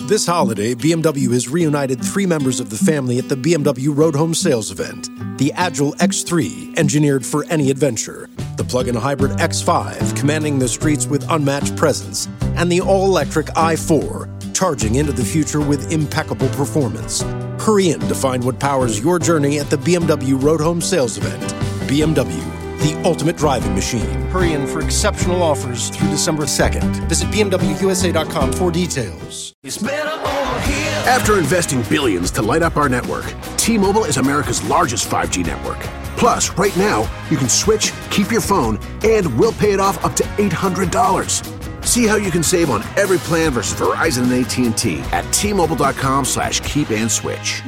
This holiday, BMW has reunited 3 members of the family at the BMW Road Home Sales event. The Agile X3, engineered for any adventure. The plug-in hybrid X5, commanding the streets with unmatched presence. And the all-electric i4, charging into the future with impeccable performance. Hurry in to find what powers your journey at the BMW Road Home Sales event. BMW, the ultimate driving machine. Hurry in for exceptional offers through December 2nd. Visit BMWUSA.com for details. After investing billions to light up our network, T-Mobile is America's largest 5G network. Plus, right now, you can switch, keep your phone, and we'll pay it off up to $800. See how you can save on every plan versus Verizon and AT&T at T-Mobile.com/keep-and-switch.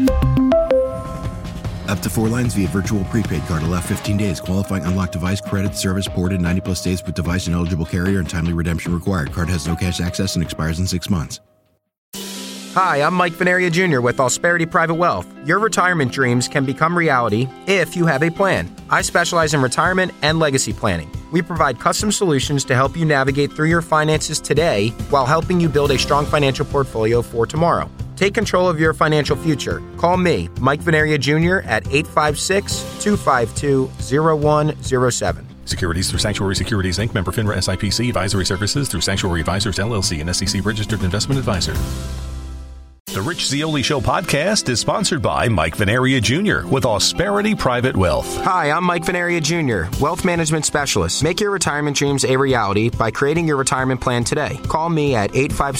Up to 4 lines via virtual prepaid card. Allow 15 days. Qualifying unlocked device credit service ported 90-plus days with device and eligible carrier and timely redemption required. Card has no cash access and expires in 6 months. Hi, I'm Mike Venaria Jr. with Auspirity Private Wealth. Your retirement dreams can become reality if you have a plan. I specialize in retirement and legacy planning. We provide custom solutions to help you navigate through your finances today while helping you build a strong financial portfolio for tomorrow. Take control of your financial future. Call me, Mike Venaria Jr. at 856-252-0107. Securities through Sanctuary Securities, Inc., member FINRA SIPC, advisory services through Sanctuary Advisors, LLC, an SEC-registered investment advisor. The Rich Zeoli Show podcast is sponsored by Mike Venaria Jr. with Auspirity Private Wealth. Hi, I'm Mike Venaria Jr., wealth management specialist. Make your retirement dreams a reality by creating your retirement plan today. Call me at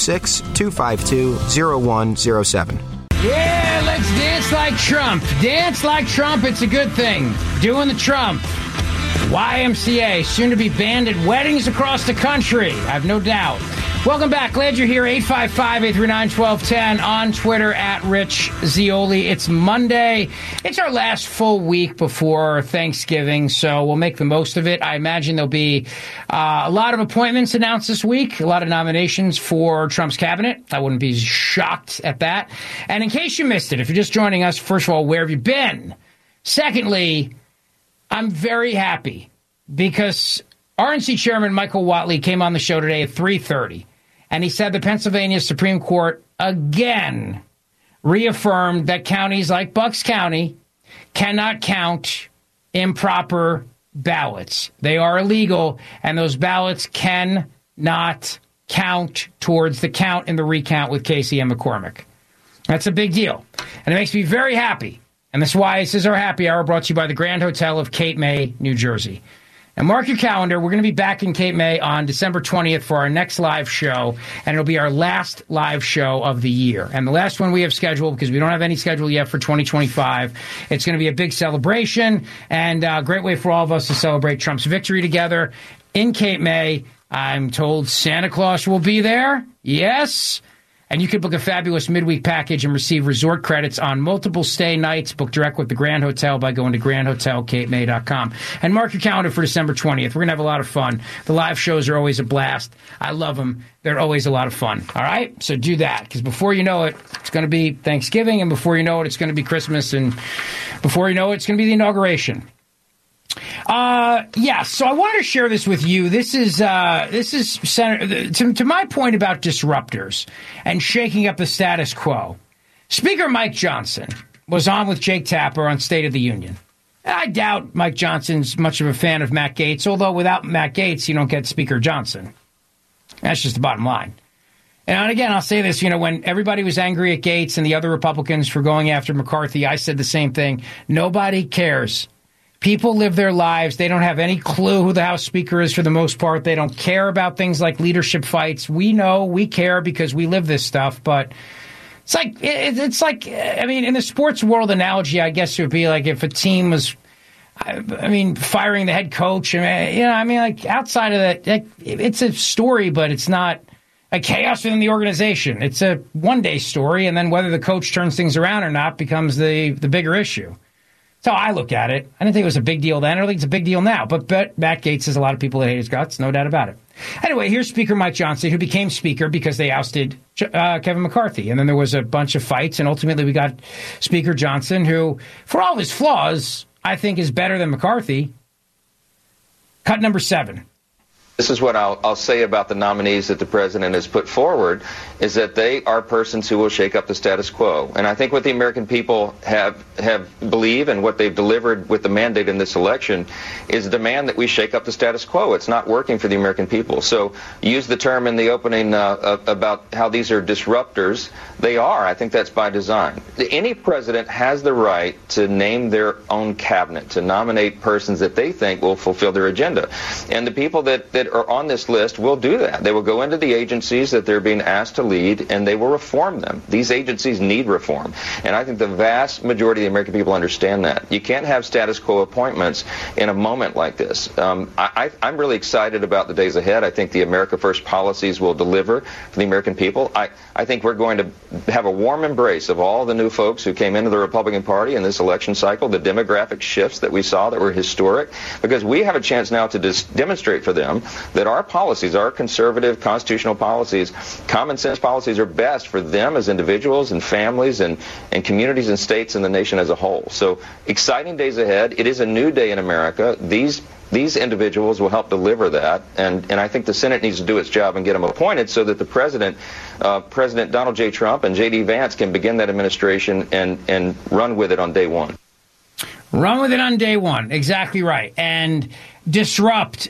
856-252-0107. Yeah, let's dance like Trump. Dance like Trump, it's a good thing. Doing the Trump. YMCA, soon to be banned at weddings across the country. I have no doubt. Welcome back. Glad you're here. 855-839-1210 on Twitter at Rich Zeoli. It's Monday. It's our last full week before Thanksgiving, so we'll make the most of it. I imagine there'll be a lot of appointments announced this week, a lot of nominations for Trump's cabinet. I wouldn't be shocked at that. And in case you missed it, if you're just joining us, first of all, where have you been? Secondly, I'm very happy because RNC Chairman Michael Whatley came on the show today at 3:30. And he said the Pennsylvania Supreme Court again reaffirmed that counties like Bucks County cannot count improper ballots. They are illegal, and those ballots cannot count towards the count in the recount with Casey and McCormick. That's a big deal, and it makes me very happy. And that's why this is our happy hour brought to you by the Grand Hotel of Cape May, New Jersey. And mark your calendar. We're going to be back in Cape May on December 20th for our next live show, and it'll be our last live show of the year. And the last one we have scheduled, because we don't have any schedule yet for 2025, it's going to be a big celebration and a great way for all of us to celebrate Trump's victory together in Cape May. I'm told Santa Claus will be there. Yes. And you can book a fabulous midweek package and receive resort credits on multiple stay nights. Book direct with the Grand Hotel by going to grandhotelcapemay.com. And mark your calendar for December 20th. We're going to have a lot of fun. The live shows are always a blast. I love them. They're always a lot of fun. All right? So do that, because before you know it, it's going to be Thanksgiving, and before you know it, it's going to be Christmas, and before you know it, it's going to be the inauguration. So I wanted to share this with you. This is to my point about disruptors and shaking up the status quo. Speaker Mike Johnson was on with Jake Tapper on State of the Union. I doubt Mike Johnson's much of a fan of Matt Gaetz, although without Matt Gaetz, you don't get Speaker Johnson. That's just the bottom line. And again, I'll say this, when everybody was angry at Gaetz and the other Republicans for going after McCarthy, I said the same thing. Nobody cares. People live their lives. They don't have any clue who the House Speaker is for the most part. They don't care about things like leadership fights. We know, we care because we live this stuff. But it's like, in the sports world analogy, I guess it would be like if a team was, firing the head coach. Outside of that, it's a story, but it's not a chaos within the organization. It's a one-day story, and then whether the coach turns things around or not becomes the bigger issue. That's how I look at it. I didn't think it was a big deal then. I don't think it's a big deal now. But Matt Gaetz has a lot of people that hate his guts, no doubt about it. Anyway, here's Speaker Mike Johnson, who became Speaker because they ousted Kevin McCarthy. And then there was a bunch of fights, and ultimately we got Speaker Johnson, who, for all of his flaws, I think is better than McCarthy. Cut number 7. This is what I'll say about the nominees that the president has put forward, is that they are persons who will shake up the status quo. And I think what the American people have believe and what they've delivered with the mandate in this election is a demand that we shake up the status quo. It's not working for the American people. So use the term in the opening about how these are disruptors. They are. I think that's by design. Any president has the right to name their own cabinet, to nominate persons that they think will fulfill their agenda. And the people that are on this list will do that. They will go into the agencies that they're being asked to lead, and they will reform them. These agencies need reform. And I think the vast majority of the American people understand that. You can't have status quo appointments in a moment like this. I'm really excited about the days ahead. I think the America First policies will deliver for the American people. I think we're going to have a warm embrace of all the new folks who came into the Republican Party in this election cycle, the demographic shifts that we saw that were historic, because we have a chance now to demonstrate for them that our policies, our conservative constitutional policies, common sense policies, are best for them as individuals and families and communities and states and the nation as a whole. So exciting days ahead. It is a new day in America. These individuals will help deliver that, and I think the Senate needs to do its job and get them appointed so that the President Donald J. Trump and J.D. Vance can begin that administration and run with it on day one. Run with it on day one. Exactly right. And disrupt.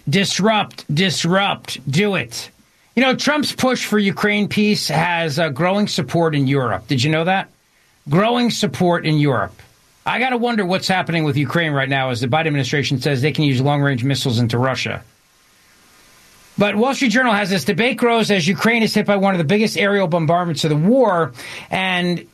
Do it. You know, Trump's push for Ukraine peace has growing support in Europe. Did you know that? Growing support in Europe. I got to wonder what's happening with Ukraine right now as the Biden administration says they can use long-range missiles into Russia. But Wall Street Journal has this: debate grows as Ukraine is hit by one of the biggest aerial bombardments of the war, and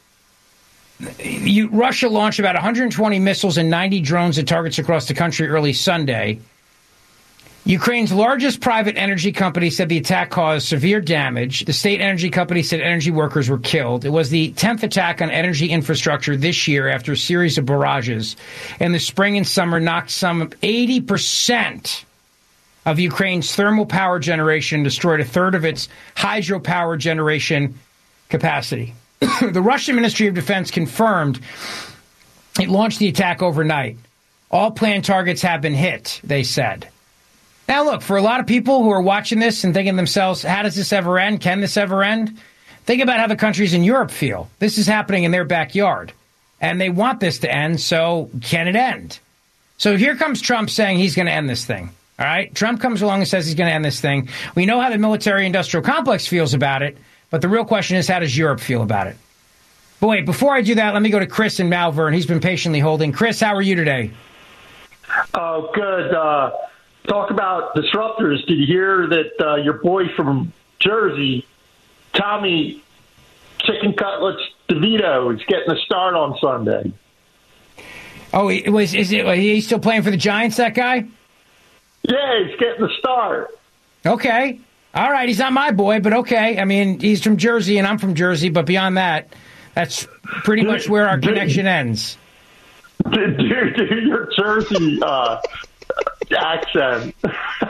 Russia launched about 120 missiles and 90 drones at targets across the country early Sunday. Ukraine's largest private energy company said the attack caused severe damage. The state energy company said energy workers were killed. It was the 10th attack on energy infrastructure this year after a series of barrages in the spring and summer knocked some 80% of Ukraine's thermal power generation, destroyed a third of its hydropower generation capacity. The Russian Ministry of Defense confirmed it launched the attack overnight. All planned targets have been hit, they said. Now, look, for a lot of people who are watching this and thinking to themselves, how does this ever end? Can this ever end? Think about how the countries in Europe feel. This is happening in their backyard, and they want this to end, so can it end? So here comes Trump saying he's going to end this thing. All right? Trump comes along and says he's going to end this thing. We know how the military-industrial complex feels about it, but the real question is, how does Europe feel about it? But wait, before I do that, let me go to Chris in Malvern. He's been patiently holding. Chris, how are you today? Oh, good. Talk about disruptors. Did you hear that your boy from Jersey, Tommy Chicken Cutlets DeVito, is getting a start on Sunday? Oh, he's still playing for the Giants, that guy? Yeah, he's getting the start. Okay. All right, he's not my boy, but okay. I mean, he's from Jersey, and I'm from Jersey, but beyond that, that's pretty much where our connection ends. Do your Jersey accent.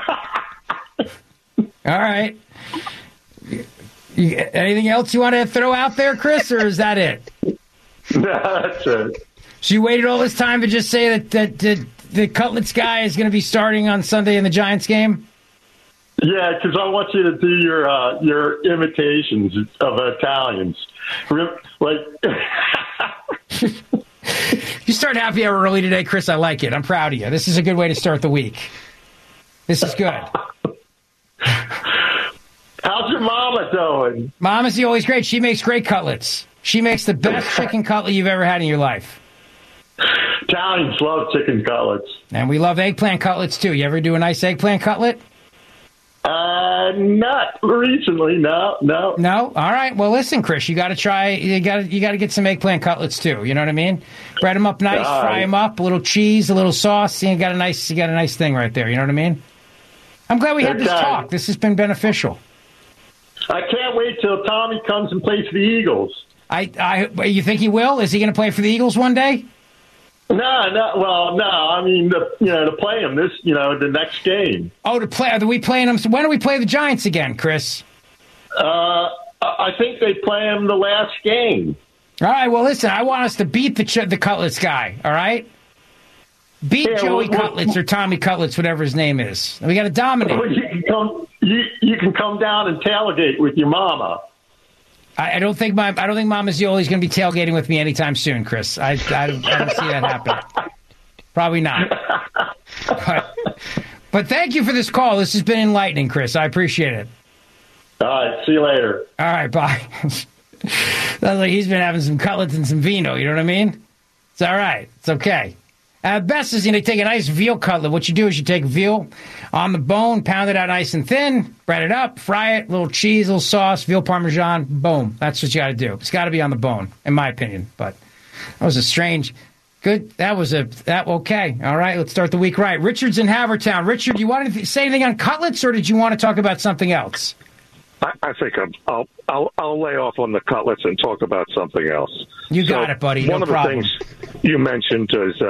All right. Anything else you want to throw out there, Chris, or is that it? No, that's it. So you waited all this time to just say that the Cutlets guy is going to be starting on Sunday in the Giants game? Yeah, because I want you to do your imitations of Italians. Like, you start happy hour early today, Chris. I like it. I'm proud of you. This is a good way to start the week. This is good. How's your mama doing? Mama's always great. She makes great cutlets. She makes the best chicken cutlet you've ever had in your life. Italians love chicken cutlets. And we love eggplant cutlets, too. You ever do a nice eggplant cutlet? Not recently. No. No? All right. Well, listen, Chris, you got to try. You got to get some eggplant cutlets, too. You know what I mean? Bread them up nice, fry them up, a little cheese, a little sauce. You got a nice thing right there. You know what I mean? I'm glad we had this talk. This has been beneficial. I can't wait till Tommy comes and plays for the Eagles. You think he will? Is he going to play for the Eagles one day? No. Well, no. I mean, to play him the next game. Oh, to play? Are we playing him? When do we play the Giants again, Chris? I think they play him the last game. All right. Well, listen. I want us to beat the Cutlets guy. All right. Beat Joey Cutlets or Tommy Cutlets, whatever his name is. We got to dominate. You can come down and tailgate with your mama. I don't think Mom Mazzioli is going to be tailgating with me anytime soon, Chris. I don't see that happen. Probably not. But thank you for this call. This has been enlightening, Chris. I appreciate it. All right. See you later. All right. Bye. Sounds like he's been having some cutlets and some vino. You know what I mean? It's all right. It's okay. Best is, take a nice veal cutlet. What you do is you take veal on the bone, pound it out nice and thin, bread it up, fry it, little cheese, little sauce, veal parmesan, boom. That's what you got to do. It's got to be on the bone, in my opinion. But that was a strange, good, okay. All right, let's start the week right. Richard's in Havertown. Richard, you want to say anything on cutlets, or did you want to talk about something else? I think I'll lay off on the cutlets and talk about something else. You got it, buddy. No problem. One of the things you mentioned is,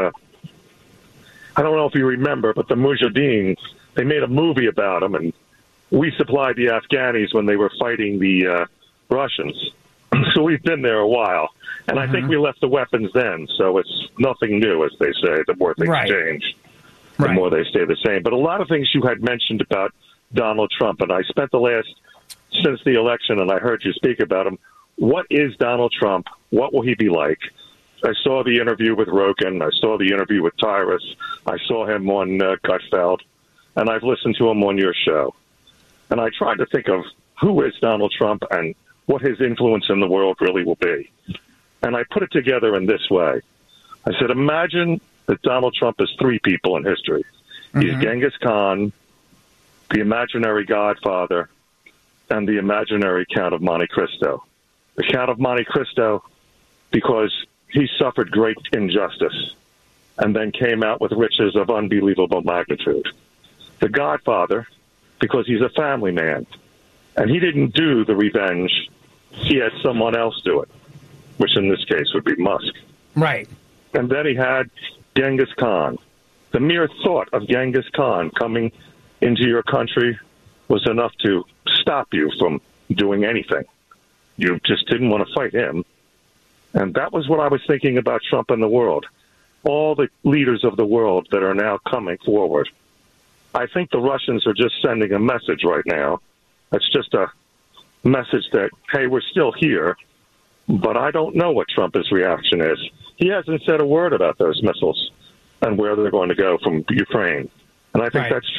I don't know if you remember, but the Mujahideen, they made a movie about them, and we supplied the Afghanis when they were fighting the Russians. So we've been there a while, and I think we left the weapons then, so it's nothing new, as they say. The more things change, the more they stay the same. But a lot of things you had mentioned about Donald Trump, and I spent since the election, and I heard you speak about him. What is Donald Trump? What will he be like? I saw the interview with Rogan. I saw the interview with Tyrus. I saw him on Gutfeld, and I've listened to him on your show. And I tried to think of who is Donald Trump and what his influence in the world really will be. And I put it together in this way. I said, imagine that Donald Trump is three people in history. He's Genghis Khan, the imaginary Godfather, and the imaginary Count of Monte Cristo. The Count of Monte Cristo, because he suffered great injustice and then came out with riches of unbelievable magnitude. The Godfather, because he's a family man, and he didn't do the revenge. He had someone else do it, which in this case would be Musk. Right. And then he had Genghis Khan. The mere thought of Genghis Khan coming into your country was enough to stop you from doing anything. You just didn't want to fight him. And that was what I was thinking about Trump and the world. All the leaders of the world that are now coming forward. I think the Russians are just sending a message right now. It's just a message that, hey, we're still here, but I don't know what Trump's reaction is. He hasn't said a word about those missiles and where they're going to go from Ukraine. And I think that's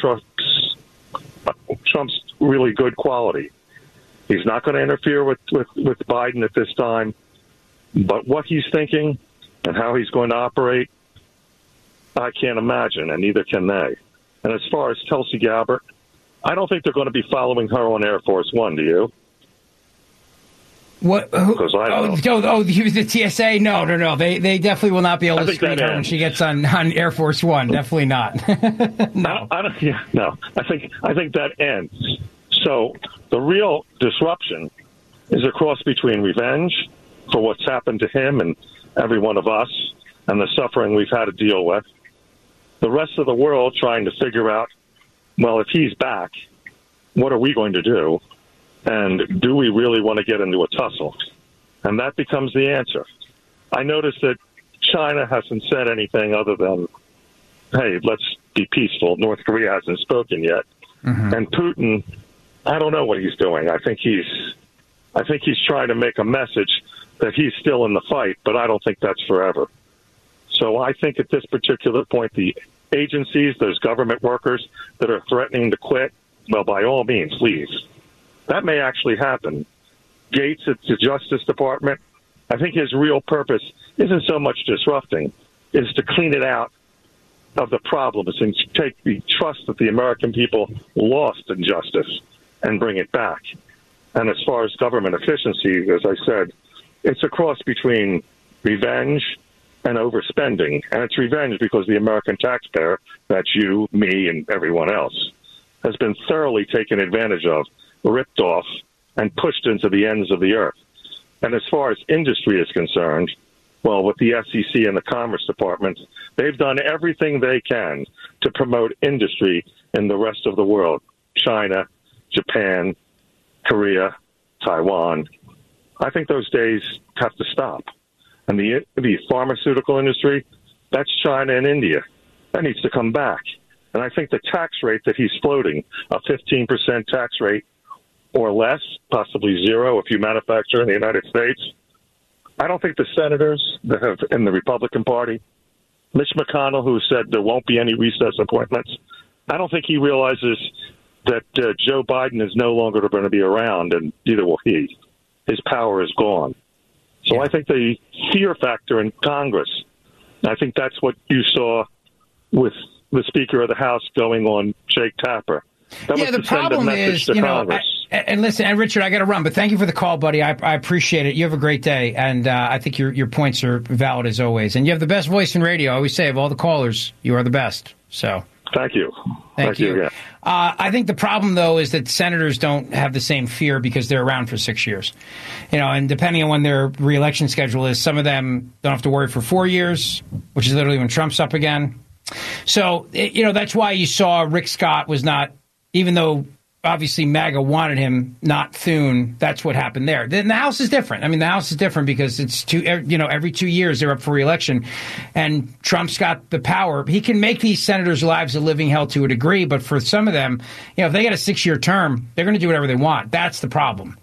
Trump's really good quality. He's not going to interfere with Biden at this time, but what he's thinking and how he's going to operate, I can't imagine, and neither can they. And as far as Tulsi Gabbard, I don't think they're going to be following her on Air Force One, do you? What? Because I don't know. He was the TSA? No. They definitely will not be able to screen her when she gets on Air Force One. Definitely not. No. I think that ends. So the real disruption is a cross between revenge for what's happened to him and every one of us and the suffering we've had to deal with. The rest of the world trying to figure out, well, if he's back, what are we going to do? And do we really want to get into a tussle? And that becomes the answer. I noticed that China hasn't said anything other than, hey, let's be peaceful. North Korea hasn't spoken yet. And Putin, I don't know what he's doing. I think he's trying to make a message that he's still in the fight, but I don't think that's forever. So I think at this particular point, the agencies, those government workers that are threatening to quit, well, by all means, leave. That may actually happen. Gates at the Justice Department, I think his real purpose isn't so much disrupting, is to clean it out of the problems and take the trust that the American people lost in justice and bring it back. And as far as government efficiency, as I said, it's a cross between revenge and overspending. And it's revenge because the American taxpayer, that's you, me, and everyone else, has been thoroughly taken advantage of, ripped off, and pushed into the ends of the earth. And as far as industry is concerned, well, with the SEC and the Commerce Department, they've done everything they can to promote industry in the rest of the world. China, Japan, Korea, Taiwan. I think those days have to stop. And the pharmaceutical industry, that's China and India. That needs to come back. And I think the tax rate that he's floating, a 15% tax rate or less, possibly zero if you manufacture in the United States, I don't think the senators that have in the Republican Party, Mitch McConnell, who said there won't be any recess appointments, I don't think he realizes that Joe Biden is no longer going to be around, and neither will he. His power is gone. So I think the fear factor in Congress, I think that's what you saw with the Speaker of the House going on Jake Tapper. The problem is, and listen, and Richard, I got to run, but thank you for the call, buddy. I appreciate it. You have a great day, and I think your points are valid as always. And you have the best voice in radio. I always say, of all the callers, you are the best. So thank you. Thank you. I think the problem, though, is that senators don't have the same fear because they're around for 6 years. And depending on when their reelection schedule is, some of them don't have to worry for 4 years, which is literally when Trump's up again. So, that's why you saw Rick Scott was not, even though obviously MAGA wanted him, not Thune. That's what happened there. Then the House is different. I mean, the House is different because it's every 2 years they're up for re-election, and Trump's got the power. He can make these senators' lives a living hell to a degree, but for some of them, if they get a 6-year term, they're going to do whatever they want. That's the problem.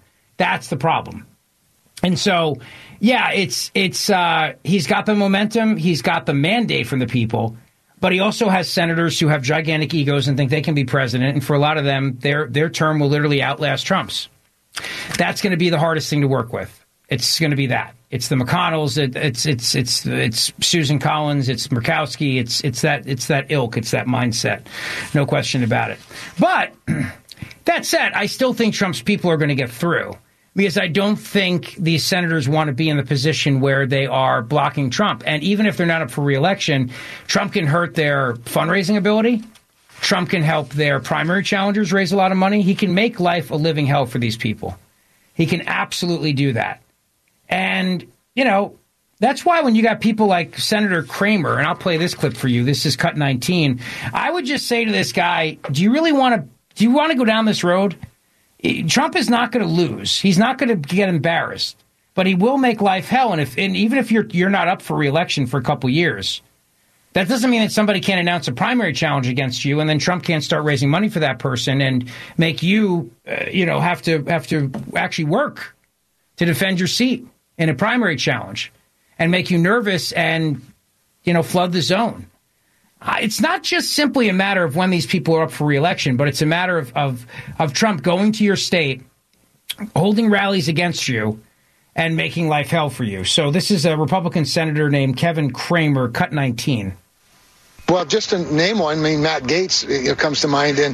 And so, he's got the momentum. He's got the mandate from the people. But he also has senators who have gigantic egos and think they can be president. And for a lot of them, their term will literally outlast Trump's. That's going to be the hardest thing to work with. It's going to be that. It's the McConnells. It's Susan Collins. It's Murkowski. It's that ilk. It's that mindset. No question about it. But that said, I still think Trump's people are going to get through. Because I don't think these senators want to be in the position where they are blocking Trump. And even if they're not up for re-election, Trump can hurt their fundraising ability. Trump can help their primary challengers raise a lot of money. He can make life a living hell for these people. He can absolutely do that. And, that's why when you got people like Senator Kramer, and I'll play this clip for you. This is cut 19. I would just say to this guy, do you want to go down this road? Trump is not going to lose. He's not going to get embarrassed, but he will make life hell. And even if you're not up for re-election for a couple years, that doesn't mean that somebody can't announce a primary challenge against you, and then Trump can't start raising money for that person and make you, have to actually work to defend your seat in a primary challenge, and make you nervous and flood the zone. It's not just simply a matter of when these people are up for re-election, but it's a matter of Trump going to your state, holding rallies against you, and making life hell for you. So this is a Republican senator named Kevin Kramer, cut 19. Well, just to name one, Matt Gaetz comes to mind, and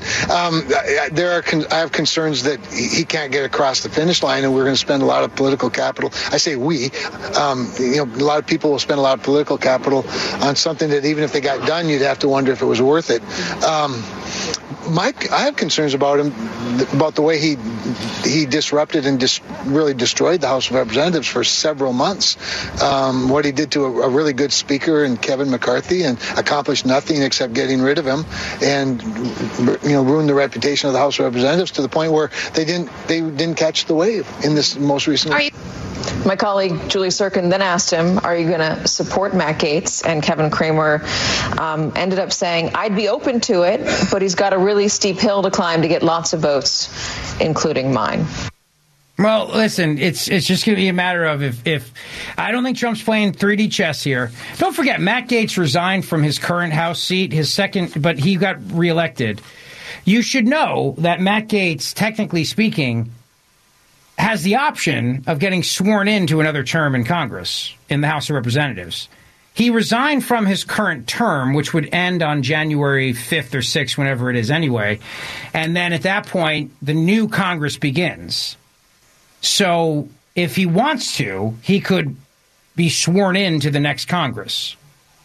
I have concerns that he can't get across the finish line, and we're going to spend a lot of political capital. I say we, a lot of people will spend a lot of political capital on something that even if they got done, you'd have to wonder if it was worth it. Mike, I have concerns about him, about the way he disrupted and really destroyed the House of Representatives for several months. What he did to a really good speaker in Kevin McCarthy, and accomplished nothing except getting rid of him, and ruined the reputation of the House of Representatives to the point where they didn't catch the wave in this most recent. My colleague Julie Sirkin then asked him, are you going to support Matt Gaetz? And Kevin Kramer ended up saying, I'd be open to it, but he's got a really steep hill to climb to get lots of votes, including mine. Well, listen, it's just going to be a matter of if I don't think Trump's playing 3D chess here. Don't forget, Matt Gaetz resigned from his current House seat, his second, but he got reelected. You should know that Matt Gaetz, technically speaking, has the option of getting sworn into another term in Congress, in the House of Representatives. He resigned from his current term, which would end on January 5th or 6th, whenever it is anyway. And then at that point, the new Congress begins. So if he wants to, he could be sworn into the next Congress.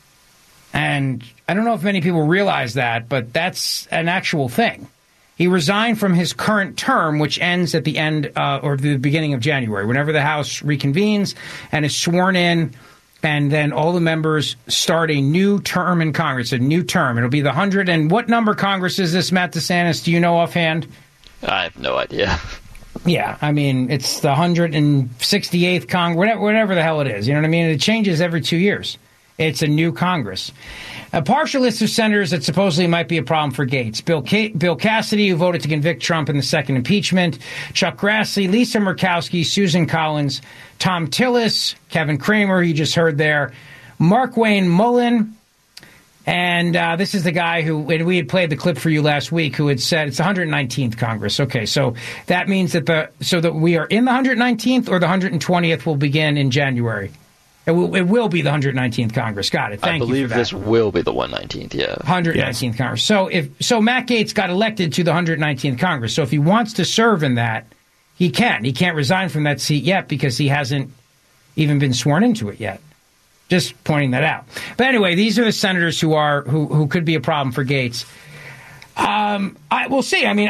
And I don't know if many people realize that, but that's an actual thing. He resigned from his current term, which ends at the end or the beginning of January, whenever the House reconvenes and is sworn in, and then all the members start a new term in Congress, a new term. It'll be the 100. And what number Congress is this, Matt DeSantis? Do you know offhand? I have no idea. Yeah, I mean, it's the 168th Congress, whatever the hell it is. You know what I mean? It changes every 2 years. It's a new Congress. A partial list of senators that supposedly might be a problem for Gates. Bill Cassidy, who voted to convict Trump in the second impeachment. Chuck Grassley, Lisa Murkowski, Susan Collins, Tom Tillis, Kevin Cramer, you just heard there, Markwayne Mullin. And this is the guy who, and we had played the clip for you last week, who had said it's the 119th Congress. Okay, so that means that we are in the 119th, or the 120th will begin in January. It will be the 119th Congress. Got it. Thank you for that. I believe this will be the 119th, yeah. 119th Congress. So Matt Gaetz got elected to the 119th Congress. So if he wants to serve in that, he can. He can't resign from that seat yet because he hasn't even been sworn into it yet. Just pointing that out. But anyway, these are the senators who could be a problem for Gaetz. We'll see. I mean,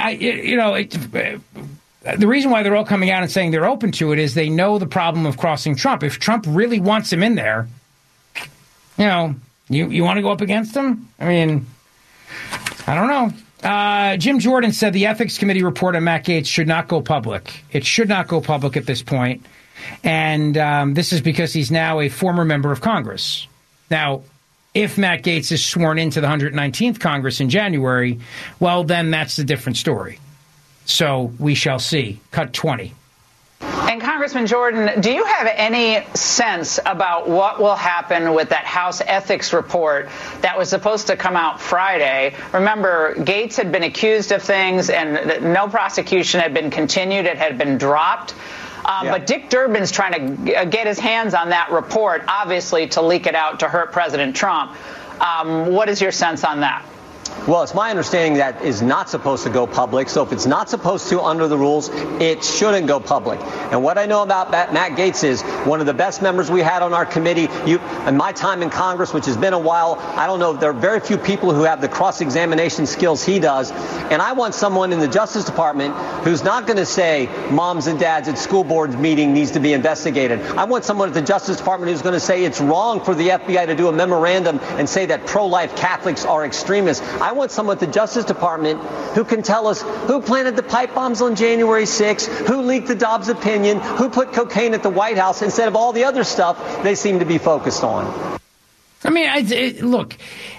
the reason why they're all coming out and saying they're open to it is they know the problem of crossing Trump. If Trump really wants him in there, you want to go up against him? I mean, I don't know. Jim Jordan said the Ethics Committee report on Matt Gaetz should not go public. It should not go public at this point. And this is because he's now a former member of Congress. Now, if Matt Gaetz is sworn into the 119th Congress in January, well, then that's a different story. So we shall see. Cut 20. And Congressman Jordan, do you have any sense about what will happen with that House ethics report that was supposed to come out Friday? Remember, Gaetz had been accused of things and no prosecution had been continued. It had been dropped. But Dick Durbin's trying to get his hands on that report, obviously, to leak it out to hurt President Trump. What is your sense on that? Well, it's my understanding that is not supposed to go public. So if it's not supposed to under the rules, it shouldn't go public. And what I know about Matt Gaetz is one of the best members we had on our committee. In my time in Congress, which has been a while, I don't know, there are very few people who have the cross-examination skills he does. And I want someone in the Justice Department who's not going to say moms and dads at school board meeting needs to be investigated. I want someone at the Justice Department who's going to say it's wrong for the FBI to do a memorandum and say that pro-life Catholics are extremists. I want someone at the Justice Department who can tell us who planted the pipe bombs on January 6th, who leaked the Dobbs opinion, who put cocaine at the White House instead of all the other stuff they seem to be focused on. I mean, look,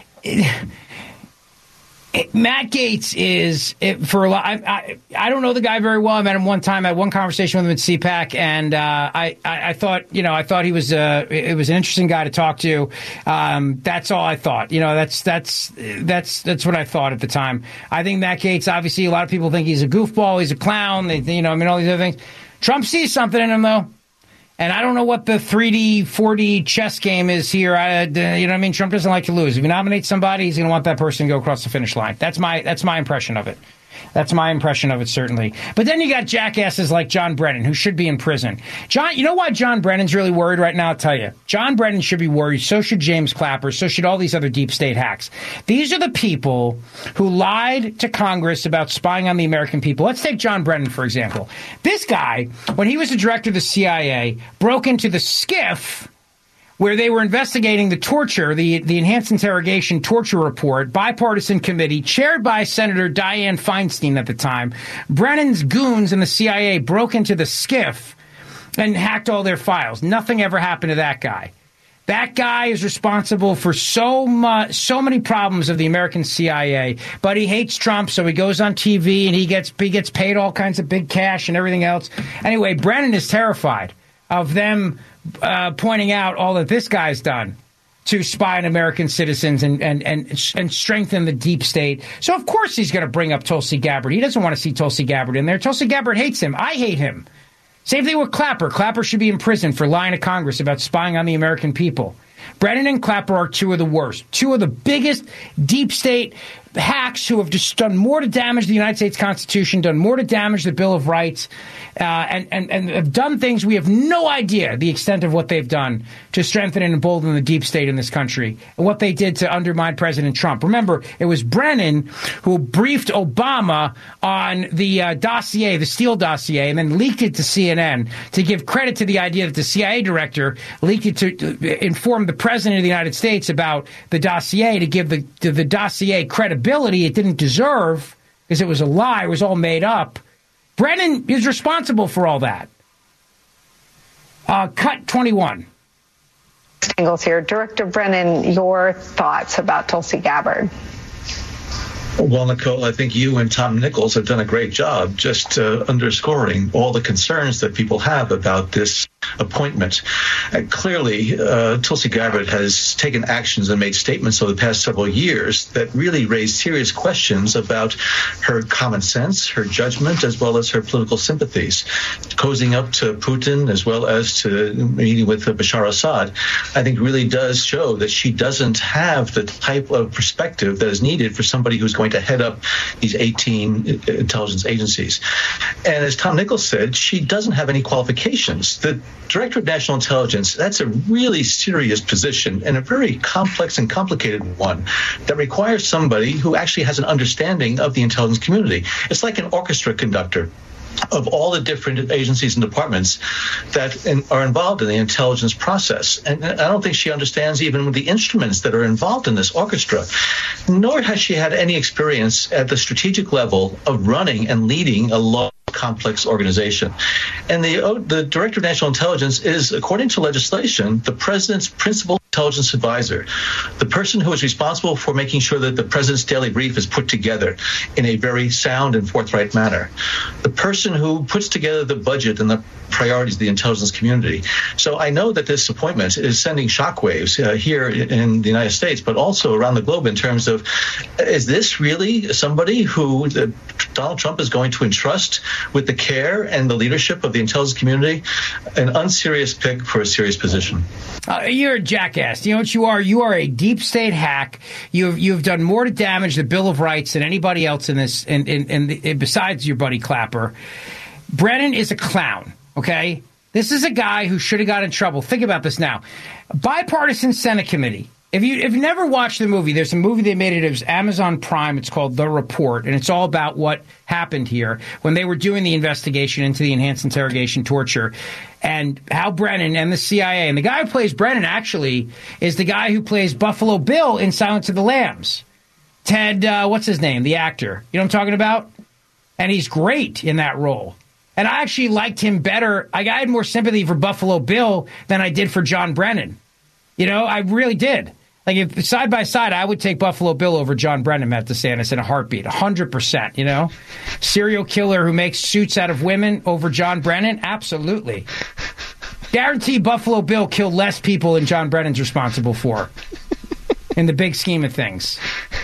Matt Gaetz is, for a lot, I don't know the guy very well. I met him one time. I had one conversation with him at CPAC, and I thought he was it was an interesting guy to talk to. That's all I thought. That's what I thought at the time. I think Matt Gaetz, obviously, a lot of people think he's a goofball, he's a clown. All these other things. Trump sees something in him, though. And I don't know what the 3D, 4D chess game is here. Trump doesn't like to lose. If you nominate somebody, he's going to want that person to go across the finish line. That's my impression of it. That's my impression of it, certainly. But then you got jackasses like John Brennan, who should be in prison. You know why John Brennan's really worried right now? I'll tell you. John Brennan should be worried. So should James Clapper. So should all these other deep state hacks. These are the people who lied to Congress about spying on the American people. Let's take John Brennan, for example. This guy, when he was the director of the CIA, broke into the SCIF, where they were investigating the torture, the enhanced interrogation torture report, bipartisan committee, chaired by Senator Dianne Feinstein at the time. Brennan's goons in the CIA broke into the SCIF and hacked all their files. Nothing ever happened to that guy. That guy is responsible for so many problems of the American CIA, but he hates Trump, so he goes on TV and he gets paid all kinds of big cash and everything else. Anyway, Brennan is terrified of them pointing out all that this guy's done to spy on American citizens and strengthen the deep state. So, of course, he's going to bring up Tulsi Gabbard. He doesn't want to see Tulsi Gabbard in there. Tulsi Gabbard hates him. I hate him. Same thing with Clapper. Clapper should be in prison for lying to Congress about spying on the American people. Brennan and Clapper are two of the worst, two of the biggest deep state hacks who have just done more to damage the United States Constitution, done more to damage the Bill of Rights, and have done things we have no idea the extent of what they've done to strengthen and embolden the deep state in this country, and what they did to undermine President Trump. Remember, it was Brennan who briefed Obama on the dossier, the Steele dossier, and then leaked it to CNN to give credit to the idea that the CIA director leaked it to inform the President of the United States about the dossier, to give the dossier credibility it didn't deserve because it was a lie, it was all made up. Brennan is responsible for all that. Cut 21. angles here. Director Brennan, your thoughts about Tulsi Gabbard? Well, Nicole, I think you and Tom Nichols have done a great job just underscoring all the concerns that people have about this appointment. Clearly, Tulsi Gabbard has taken actions and made statements over the past several years that really raise serious questions about her common sense, her judgment, as well as her political sympathies. Cozying up to Putin as well as to meeting with Bashar Assad, I think really does show that she doesn't have the type of perspective that is needed for somebody who's going to head up these 18 intelligence agencies. And as Tom Nichols said, she doesn't have any qualifications. The Director of National Intelligence, that's a really serious position and a very complex and complicated one that requires somebody who actually has an understanding of the intelligence community. It's like an orchestra conductor of all the different agencies and departments that are involved in the intelligence process. And I don't think she understands even the instruments that are involved in this orchestra, nor has she had any experience at the strategic level of running and leading a large, complex organization. And the Director of National Intelligence is, according to legislation, the president's principal intelligence advisor, the person who is responsible for making sure that the president's daily brief is put together in a very sound and forthright manner, the person who puts together the budget and the priorities of the intelligence community. So I know that this appointment is sending shockwaves here in the United States, but also around the globe in terms of, is this really somebody who Donald Trump is going to entrust with the care and the leadership of the intelligence community? An unserious pick for a serious position. You're a jackass. You know what you are? You are a deep state hack. You've done more to damage the Bill of Rights than anybody else in this, and besides your buddy Clapper. Brennan is a clown. Okay? This is a guy who should have got in trouble. Think about this now. Bipartisan Senate Committee. If you've never watched the movie, there's a movie they made. It was Amazon Prime. It's called The Report, and it's all about what happened here when they were doing the investigation into the enhanced interrogation torture, and how Brennan and the CIA, and the guy who plays Brennan actually is the guy who plays Buffalo Bill in Silence of the Lambs. Ted, what's his name? The actor. You know what I'm talking about? And he's great in that role. And I actually liked him better. I had more sympathy for Buffalo Bill than I did for John Brennan. You know, I really did. Like, if side by side, I would take Buffalo Bill over John Brennan, Matt DeSantis, in a heartbeat, 100%, you know? Serial killer who makes suits out of women over John Brennan? Absolutely. Guarantee Buffalo Bill killed less people than John Brennan's responsible for in the big scheme of things.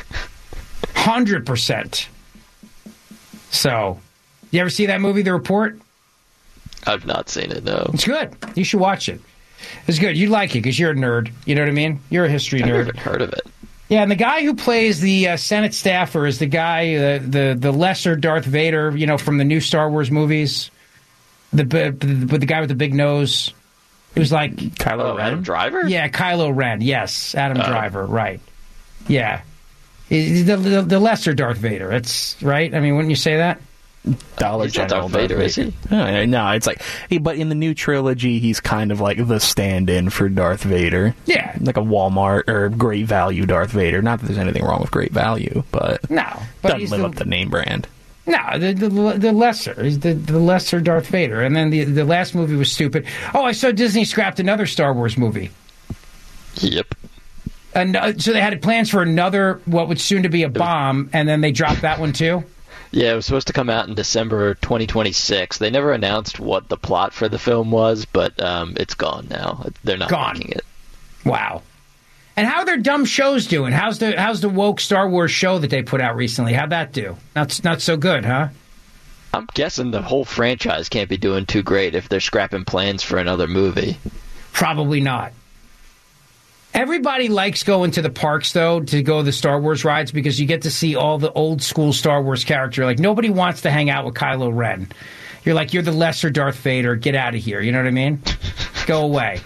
100%. So, you ever see that movie, The Report? I've not seen it, no. It's good. You should watch it. It's good. You'd like it because you're a nerd. You know what I mean? You're a history nerd. I've never heard of it. Yeah, and the guy who plays the Senate staffer is the guy, the lesser Darth Vader, you know, from the new Star Wars movies. The guy with the big nose. It was like Kylo Ren? Adam Driver? Yeah, Kylo Ren. Yes, Adam Driver. Right. Yeah. The lesser Darth Vader. It's right. I mean, wouldn't you say that? Dollar General Darth Vader, is he? No, it's like, but in the new trilogy, he's kind of like the stand-in for Darth Vader. Yeah, like a Walmart or Great Value Darth Vader. Not that there's anything wrong with Great Value, but doesn't live up to the name brand. No, the lesser. He's the lesser Darth Vader. And then the last movie was stupid. Oh, I saw Disney scrapped another Star Wars movie. Yep. And so they had plans for another, what would soon to be a bomb, and then they dropped that one too? Yeah, it was supposed to come out in December 2026. They never announced what the plot for the film was, but it's gone now. They're not making it. Wow. And how are their dumb shows doing? How's the woke Star Wars show that they put out recently? How'd that do? Not so good, huh? I'm guessing the whole franchise can't be doing too great if they're scrapping plans for another movie. Probably not. Everybody likes going to the parks, though, to go to the Star Wars rides because you get to see all the old-school Star Wars character. Like, nobody wants to hang out with Kylo Ren. You're like, you're the lesser Darth Vader. Get out of here. You know what I mean? Go away.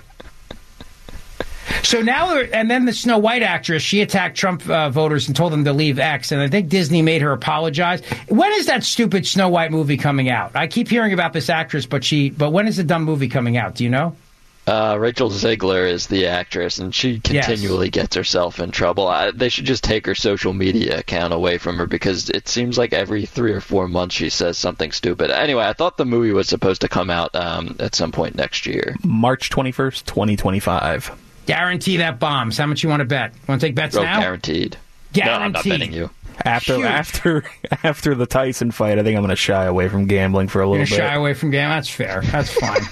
So now, and then the Snow White actress, she attacked Trump voters and told them to leave X, and I think Disney made her apologize. When is that stupid Snow White movie coming out? I keep hearing about this actress, but when is the dumb movie coming out? Do you know? Rachel Zegler is the actress, and she continually gets herself in trouble. They should just take her social media account away from her because it seems like every 3 or 4 months she says something stupid. Anyway, I thought the movie was supposed to come out at some point next year. March 21st, 2025. Guarantee that bombs. How much you want to bet? Want to take bets now? Guaranteed. Guaranteed. No, I'm not betting you. After the Tyson fight, I think I'm going to shy away from gambling for a little bit. Shy away from gambling? That's fair. That's fine.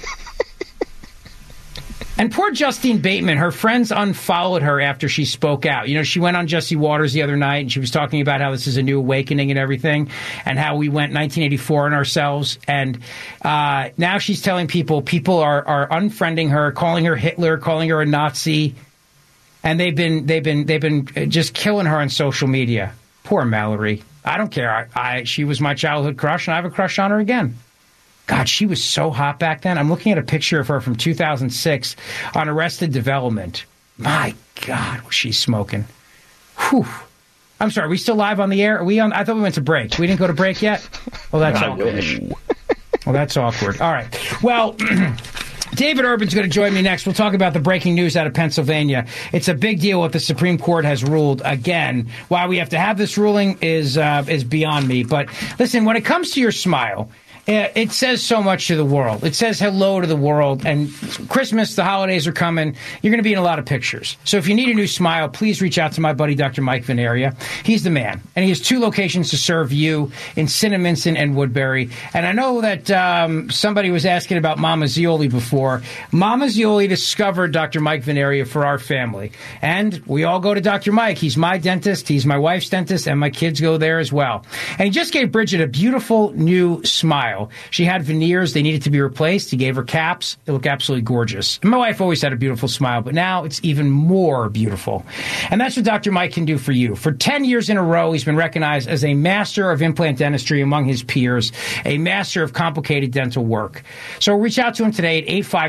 And poor Justine Bateman, her friends unfollowed her after she spoke out. You know, she went on Jesse Waters the other night, and she was talking about how this is a new awakening and everything, and how we went 1984 on ourselves. And now she's telling people are unfriending her, calling her Hitler, calling her a Nazi, and they've been just killing her on social media. Poor Mallory. I don't care. She was my childhood crush, and I have a crush on her again. God, she was so hot back then. I'm looking at a picture of her from 2006 on Arrested Development. My God, was she smoking. Whew. I'm sorry, are we still live on the air? Are we on? I thought we went to break. We didn't go to break yet? Well, that's awkward. Well, that's awkward. All right. Well, David Urban's going to join me next. We'll talk about the breaking news out of Pennsylvania. It's a big deal what the Supreme Court has ruled again. Why we have to have this ruling is beyond me. But listen, when it comes to your smile, it says so much to the world. It says hello to the world. And Christmas, the holidays are coming. You're going to be in a lot of pictures. So if you need a new smile, please reach out to my buddy, Dr. Mike Veneria. He's the man. And he has 2 locations to serve you in Cinnaminson and Woodbury. And I know that somebody was asking about Mama Zioli before. Mama Zioli discovered Dr. Mike Veneria for our family. And we all go to Dr. Mike. He's my dentist. He's my wife's dentist. And my kids go there as well. And he just gave Bridget a beautiful new smile. She had veneers. They needed to be replaced. He gave her caps. They look absolutely gorgeous. And my wife always had a beautiful smile, but now it's even more beautiful. And that's what Dr. Mike can do for you. For 10 years in a row, he's been recognized as a master of implant dentistry among his peers, a master of complicated dental work. So reach out to him today at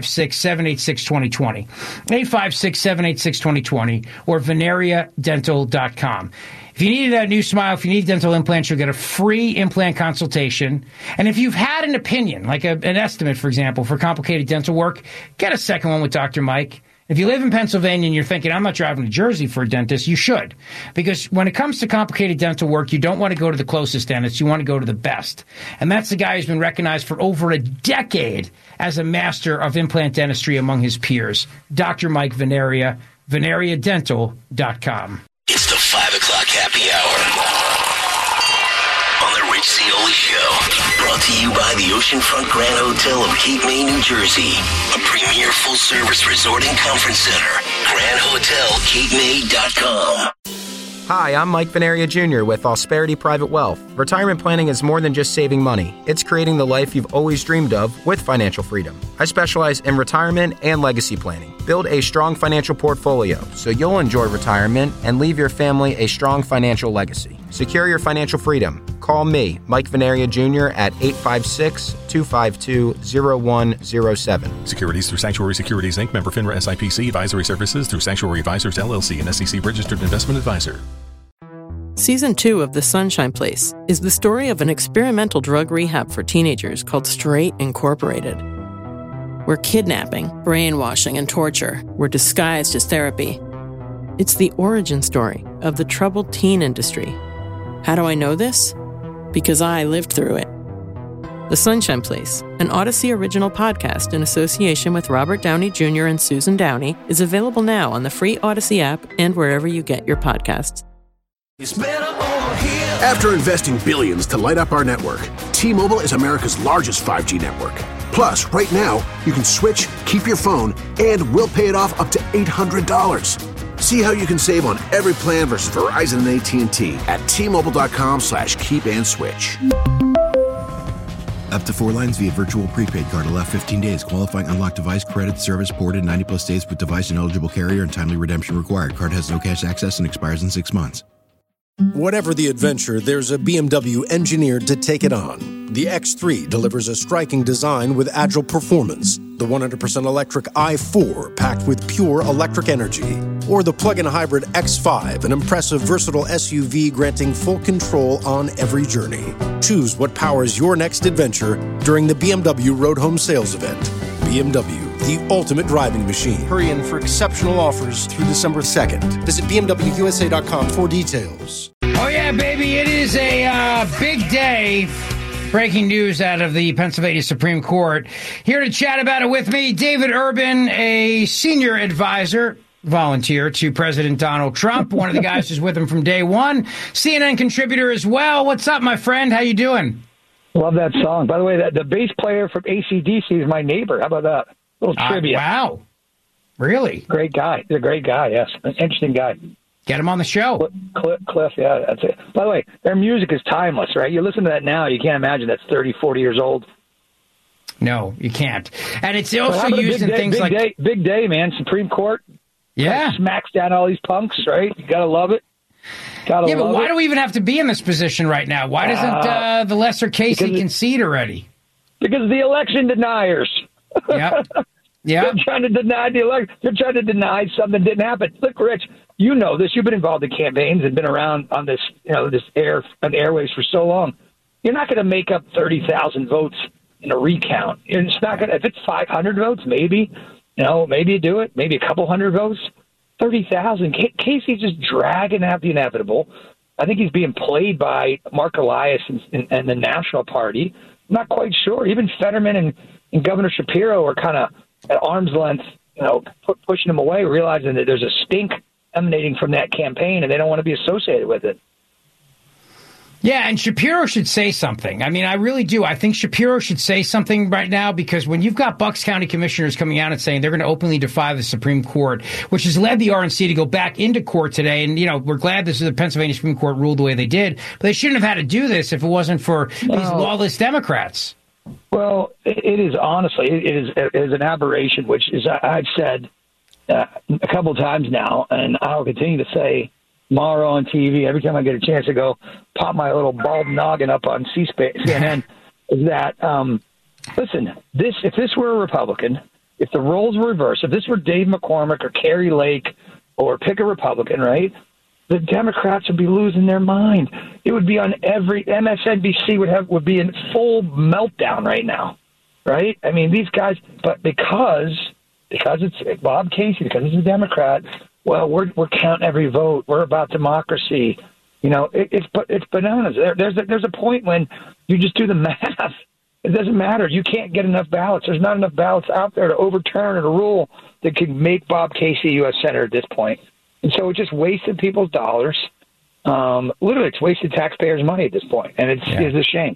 856-786-2020, 856-786-2020, or veneriadental.com. If you need a new smile, if you need dental implants, you'll get a free implant consultation. And if you've had an opinion, like an estimate, for example, for complicated dental work, get a second one with Dr. Mike. If you live in Pennsylvania and you're thinking, I'm not driving to Jersey for a dentist, you should. Because when it comes to complicated dental work, you don't want to go to the closest dentist. You want to go to the best. And that's the guy who's been recognized for over a decade as a master of implant dentistry among his peers. Dr. Mike Veneria, veneriadental.com. It's the 5 o'clock happy hour on the Rich Zeoli Show. Brought to you by the Oceanfront Grand Hotel of Cape May, New Jersey. A premier full-service resort and conference center. GrandHotelCapeMay.com. Hi, I'm Mike Veneria Jr. with Auspirity Private Wealth. Retirement planning is more than just saving money. It's creating the life you've always dreamed of with financial freedom. I specialize in retirement and legacy planning. Build a strong financial portfolio so you'll enjoy retirement and leave your family a strong financial legacy. Secure your financial freedom. Call me, Mike Veneria Jr. at 856-252-0107. Securities through Sanctuary Securities, Inc., member FINRA SIPC, advisory services through Sanctuary Advisors, LLC, and SEC registered investment advisor. Season 2 of The Sunshine Place is the story of an experimental drug rehab for teenagers called Straight Incorporated, where kidnapping, brainwashing, and torture were disguised as therapy. It's the origin story of the troubled teen industry. How do I know this? Because I lived through it. The Sunshine Place, an Odyssey original podcast in association with Robert Downey Jr. and Susan Downey, is available now on the free Odyssey app and wherever you get your podcasts. After investing billions to light up our network, T-Mobile is America's largest 5G network. Plus, right now, you can switch, keep your phone, and we'll pay it off up to $800. See how you can save on every plan versus Verizon and AT&T at T-Mobile.com/keep-and-switch. Up to 4 lines via virtual prepaid card. Allow 15 days. Qualifying unlocked device credit service ported 90-plus days with device and eligible carrier and timely redemption required. Card has no cash access and expires in 6 months. Whatever the adventure, there's a BMW engineered to take it on. The X3 delivers a striking design with agile performance. The 100% electric i4 packed with pure electric energy. Or the plug-in hybrid X5, an impressive versatile SUV granting full control on every journey. Choose what powers your next adventure during the BMW Road Home Sales Event. BMW, the ultimate driving machine. Hurry in for exceptional offers through December 2nd. Visit BMWUSA.com for details. Oh, yeah, baby. It is a big day. Breaking news out of the Pennsylvania Supreme Court. Here to chat about it with me, David Urban, a senior advisor volunteer to President Donald Trump. One of the guys who's with him from day one. CNN contributor as well. What's up, my friend? How you doing? Love that song. By the way, the bass player from AC/DC is my neighbor. How about that? A little trivia. Wow. Really? Great guy. He's a great guy, yes. An interesting guy. Get him on the show. Cliff, yeah, that's it. By the way, their music is timeless, right? You listen to that now, you can't imagine that's 30, 40 years old. No, you can't. And it's also used in things like... Big day, man. Supreme Court. Yeah. Smacks down all these punks, right? You got to love it. But why do we even have to be in this position right now? Why doesn't the lesser Casey concede already? Because the election deniers. Yep. Yeah. They're trying to deny the election. They're trying to deny something didn't happen. Look, Rich, you know this. You've been involved in campaigns and been around on this, this airways for so long. You're not going to make up 30,000 votes in a recount. It's not going to. If it's 500 votes, maybe, maybe you do it. Maybe a couple hundred votes. 30,000. Casey's just dragging out the inevitable. I think he's being played by Mark Elias and the National Party. I'm not quite sure. Even Fetterman and Governor Shapiro are kind of at arm's length, pushing him away, realizing that there's a stink emanating from that campaign, and they don't want to be associated with it. Yeah, and Shapiro should say something. I mean, I really do. I think Shapiro should say something right now, because when you've got Bucks County commissioners coming out and saying they're going to openly defy the Supreme Court, which has led the RNC to go back into court today, and, we're glad the Pennsylvania Supreme Court ruled the way they did, but they shouldn't have had to do this if it wasn't for these lawless Democrats. Well, it is an aberration, which is, I've said a couple times now, and I'll continue to say tomorrow on TV, every time I get a chance to go pop my little bald noggin up on CNN, is that, listen, if this were a Republican, if the roles were reversed, if this were Dave McCormick or Carrie Lake, or pick a Republican, right, the Democrats would be losing their mind. It would be on every MSNBC would be in full meltdown right now, right? I mean, these guys, but because it's Bob Casey, because he's a Democrat, well, we're counting every vote. We're about democracy. It's bananas. There's a point when you just do the math. It doesn't matter. You can't get enough ballots. There's not enough ballots out there to overturn a rule that could make Bob Casey U.S. Senator at this point. And so it just wasted people's dollars. Literally, it's wasted taxpayers' money at this point, and it's a shame.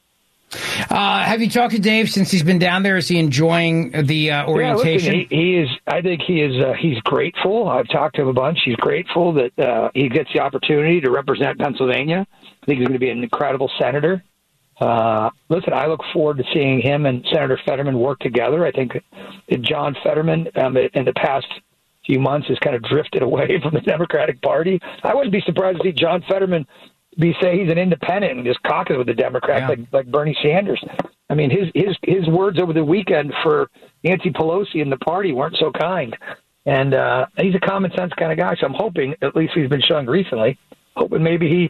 Have you talked to Dave since he's been down there? Is he enjoying the orientation? Yeah, listen, he is. I think he is. He's grateful. I've talked to him a bunch. He's grateful that he gets the opportunity to represent Pennsylvania. I think he's going to be an incredible senator. Listen, I look forward to seeing him and Senator Fetterman work together. I think that John Fetterman in the past few months has kind of drifted away from the Democratic Party. I wouldn't be surprised to see John Fetterman say he's an independent and just caucus with the Democrats like Bernie Sanders. I mean, his words over the weekend for Nancy Pelosi and the party weren't so kind. And he's a common sense kind of guy. So I'm hoping, at least he's been showing recently, hoping maybe he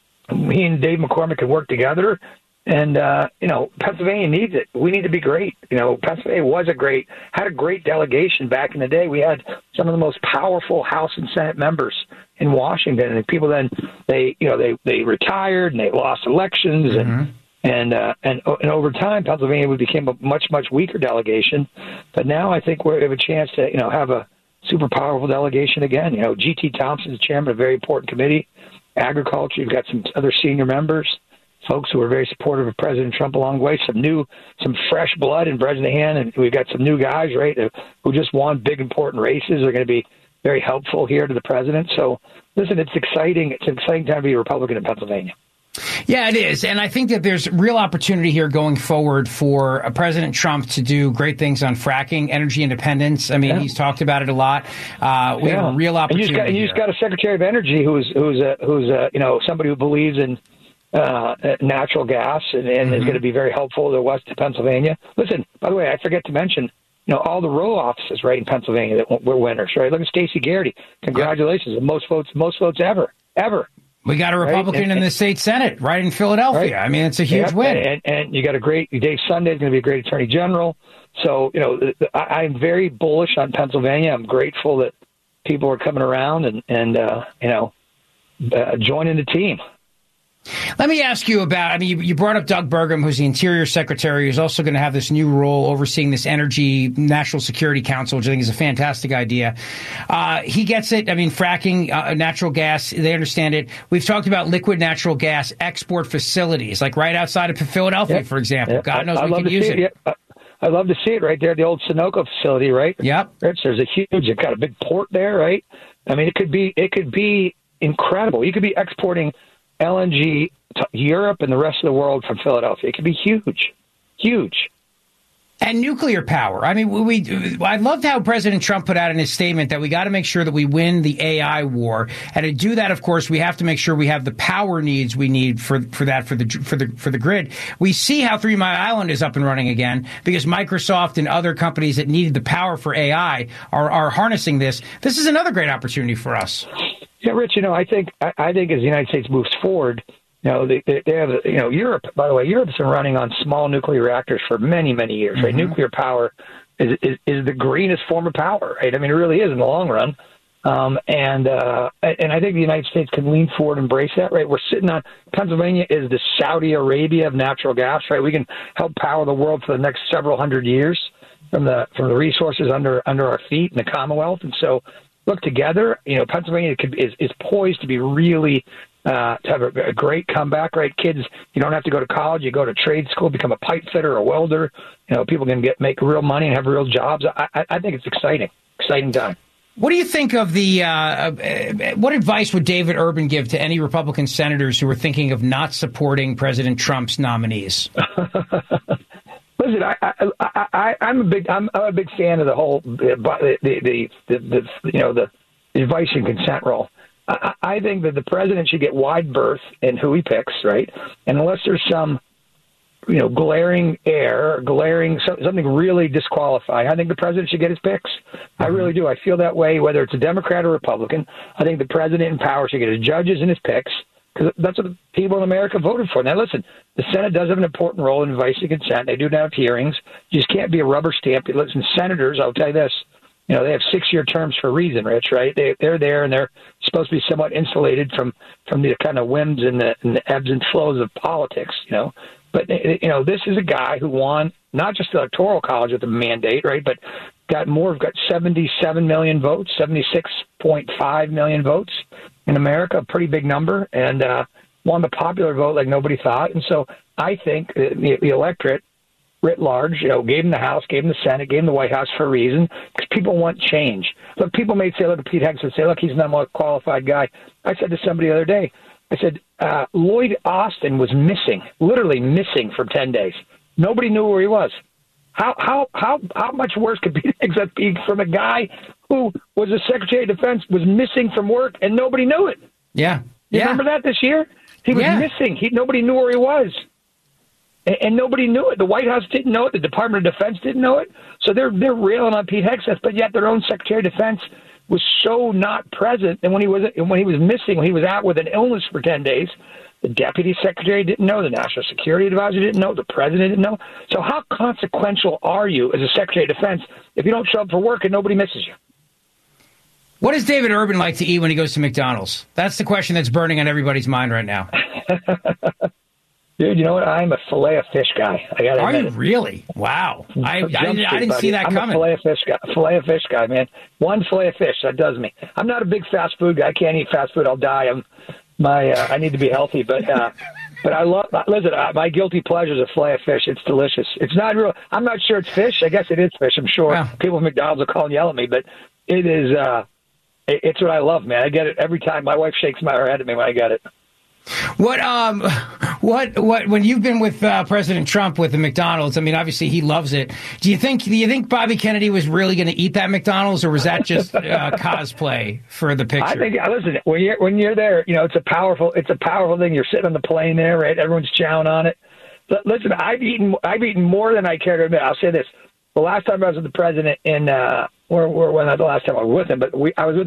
and Dave McCormick can work together. And, Pennsylvania needs it. We need to be great. Pennsylvania had a great delegation back in the day. We had some of the most powerful House and Senate members in Washington. And people then, they retired and they lost elections. And over time, Pennsylvania became a much, much weaker delegation. But now I think we have a chance to, have a super powerful delegation again. G.T. Thompson is chairman of a very important committee. Agriculture, you've got some other senior members. Folks who are very supportive of President Trump along the way, some fresh blood in Bresnahan, and we've got some new guys, right, who just won big, important races, are going to be very helpful here to the president. So, listen, it's exciting. It's an exciting time to be a Republican in Pennsylvania. Yeah, it is. And I think that there's real opportunity here going forward for President Trump to do great things on fracking, energy independence. I mean, he's talked about it a lot. We have a real opportunity. And you've got a Secretary of Energy who's somebody who believes in natural gas and is going to be very helpful to the west of Pennsylvania. Listen, by the way, I forget to mention, all the row offices right in Pennsylvania that were winners, right? Look at Stacey Garrity. Congratulations. The most votes ever. We got a Republican in the state Senate right in Philadelphia. Right. I mean, it's a huge win. And you got a great Dave Sunday is going to be a great attorney general. So, I'm very bullish on Pennsylvania. I'm grateful that people are coming around and joining the team. Let me ask you about, you brought up Doug Burgum, who's the Interior Secretary, who's also going to have this new role overseeing this Energy National Security Council, which I think is a fantastic idea. He gets it. Fracking, natural gas, they understand it. We've talked about liquid natural gas export facilities, like right outside of Philadelphia, for example. God knows we can use it. I'd love to see it right there, the old Sunoco facility, right? Yep. There's you've got a big port there, right? It could be incredible. You could be exporting LNG to Europe and the rest of the world from Philadelphia. It could be huge. And nuclear power. I loved how President Trump put out in his statement that we got to make sure that we win the AI war. And to do that, of course, we have to make sure we have the power needs we need for the grid. We see how 3 Mile Island is up and running again because Microsoft and other companies that needed the power for AI are harnessing this. This is another great opportunity for us. Yeah, Rich, I think as the United States moves forward, they have, Europe, by the way, Europe's been running on small nuclear reactors for many, many years, right? Mm-hmm. Nuclear power is the greenest form of power, right? It really is in the long run. And I think the United States can lean forward and embrace that, right? We're sitting on, Pennsylvania is the Saudi Arabia of natural gas, right? We can help power the world for the next several hundred years from the resources under our feet in the Commonwealth. And so, look, together, Pennsylvania is poised to be really to have a great comeback, right? Kids, you don't have to go to college. You go to trade school, become a pipe fitter or a welder. People can make real money and have real jobs. I think it's exciting time. What do you think of what advice would David Urban give to any Republican senators who are thinking of not supporting President Trump's nominees? Listen, I'm a big fan of the whole the advice and consent rule. I think that the president should get wide berth in who he picks, right? And unless there's some glaring error, something really disqualifying, I think the president should get his picks. I really do. I feel that way, whether it's a Democrat or Republican. I think the president in power should get his judges and his picks, because that's what the people in America voted for. Now, listen, the Senate does have an important role in advice and consent. They do have hearings. You just can't be a rubber stamp. Listen, senators, I'll tell you this, they have 6-year terms for a reason, Rich, right? They're there, and they're supposed to be somewhat insulated from the kind of whims and the ebbs and flows of politics, But, this is a guy who won not just the Electoral College with a mandate, right, but got 77 million votes, 76.5 million votes in America, a pretty big number, and won the popular vote like nobody thought. And so I think the electorate writ large, gave him the House, gave him the Senate, gave him the White House for a reason, because people want change. Look, people may say, look at Pete Hegseth, say, look, he's not a qualified guy. I said to somebody the other day, I said, Lloyd Austin was literally missing for 10 days. Nobody knew where he was. How much worse could Pete Hegseth be from a guy who was a Secretary of Defense, was missing from work, and nobody knew it? Yeah. You remember that this year? He was missing. Nobody knew where he was. And nobody knew it. The White House didn't know it. The Department of Defense didn't know it. So they're railing on Pete Hegseth, but yet their own Secretary of Defense was so not present. And when he was missing, when he was out with an illness for 10 days, the Deputy Secretary didn't know, the National Security Advisor didn't know, the President didn't know. So how consequential are you as a Secretary of Defense if you don't show up for work and nobody misses you? What does David Urban like to eat when he goes to McDonald's? That's the question that's burning on everybody's mind right now. Dude, you know what? I'm a filet of fish guy. Are you really? Wow. I didn't see that coming. I'm a filet of fish guy, man. One filet of fish, that does me. I'm not a big fast food guy. I can't eat fast food. I'll die. I need to be healthy, but I love. Listen, my guilty pleasure is a filet of fish. It's delicious. It's not real. I'm not sure it's fish. I guess it is fish. I'm sure people at McDonald's will call and yell at me, but it is. It's what I love, man. I get it every time. My wife shakes her head at me when I get it. What when you've been with President Trump with the McDonald's, obviously he loves it. Do you think Bobby Kennedy was really going to eat that McDonald's, or was that just cosplay for the picture? I think, listen, when you're there, it's a powerful thing. You're sitting on the plane there, right? Everyone's chowing on it. But listen, I've eaten more than I care to admit. I'll say this: the last time I was with the president not the last time I was with him, but I was with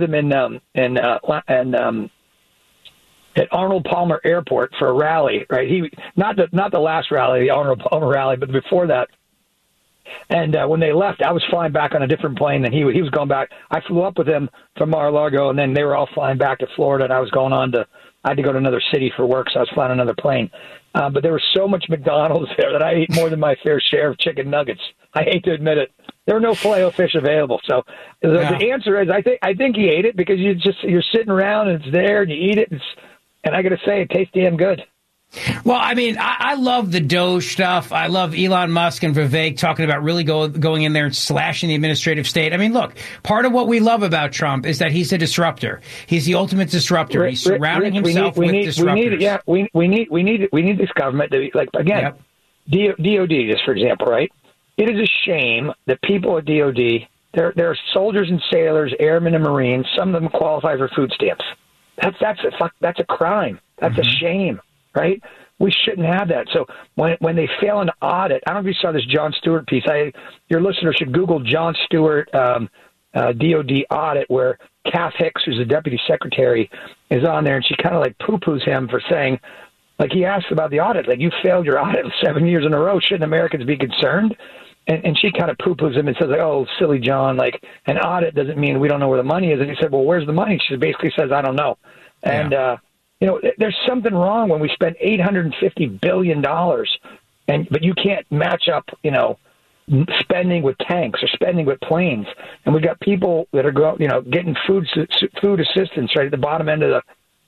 him at Arnold Palmer Airport for a rally, right? Not the last rally, the Arnold Palmer rally, but before that. And when they left, I was flying back on a different plane than he was going back. I flew up with him from Mar-a-Lago, and then they were all flying back to Florida, and I was going on to – I had to go to another city for work, so I was flying on another plane. But there was so much McDonald's there that I ate more than my fair share of chicken nuggets. I hate to admit it. There were no Filet-O-Fish available. So the answer is I think he ate it because you're sitting around and it's there and you eat it. And I got to say, it tastes damn good. Well, I mean, I love the Doge stuff. I love Elon Musk and Vivek talking about really going in there and slashing the administrative state. I mean, look, part of what we love about Trump is that he's a disruptor. He's the ultimate disruptor. He's surrounding himself with disruptors. We need this government to be, like, again, DOD, just for example, right? It is a shame that people at DOD, there are soldiers and sailors, airmen and Marines. Some of them qualify for food stamps. That's a crime. That's a shame. Right? We shouldn't have that. So when they fail an audit, I don't know if you saw this Jon Stewart piece. Your listener should Google Jon Stewart DOD audit, where Kath Hicks, who's the deputy secretary, is on there, and she kind of like poo-poos him for saying, like, he asked about the audit, like, you failed your audit 7 years in a row. Shouldn't Americans be concerned? And she kind of poo-poos him and says, like, oh, silly John, like, an audit doesn't mean we don't know where the money is. And he said, well, where's the money? She basically says, I don't know. And there's something wrong when we spend $850 billion, but you can't match up, spending with tanks or spending with planes. And we've got people that are getting food assistance right at the bottom end of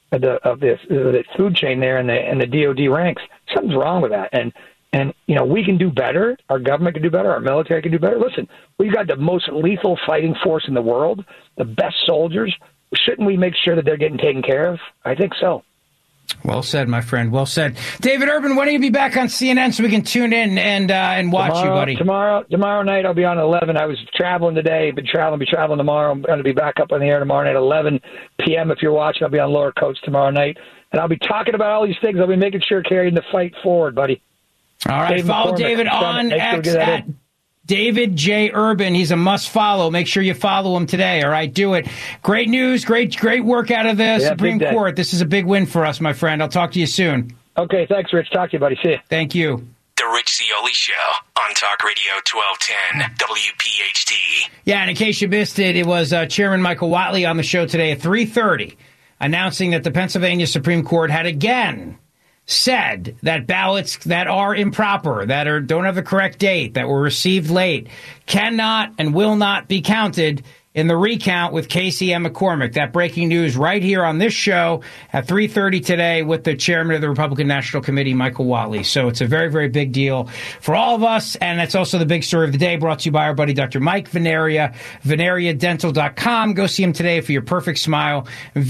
the food chain there in the DOD ranks. Something's wrong with that. And we can do better. Our government can do better. Our military can do better. Listen, we've got the most lethal fighting force in the world, the best soldiers. Shouldn't we make sure that they're getting taken care of? I think so. Well said, my friend. Well said. David Urban, when are you be back on CNN so we can tune in and watch you, buddy? Tomorrow night I'll be on at 11. I was traveling today, be traveling tomorrow. I'm going to be back up on the air tomorrow night at 11 p.m. If you're watching, I'll be on Lower Coast tomorrow night. And I'll be talking about all these things. I'll be making sure carrying the fight forward, buddy. All right, follow David on X at David J. Urban. He's a must follow. Make sure you follow him today. All right, do it. Great news. Great work out of the Supreme Court. This is a big win for us, my friend. I'll talk to you soon. Okay, thanks, Rich. Talk to you, buddy. See you. Thank you. The Rich Zeoli Show on Talk Radio 1210 WPHT. Yeah, and in case you missed it, it was Chairman Michael Whatley on the show today at 3:30 announcing that the Pennsylvania Supreme Court had again said that ballots that are improper, that don't have the correct date, that were received late, cannot and will not be counted in the recount with Casey M. McCormick. That breaking news right here on this show at 3:30 today with the chairman of the Republican National Committee, Michael Whatley. So it's a very, very big deal for all of us, and it's also the big story of the day, brought to you by our buddy Dr. Mike Veneria, VeneriaDental.com. Go see him today for your perfect smile,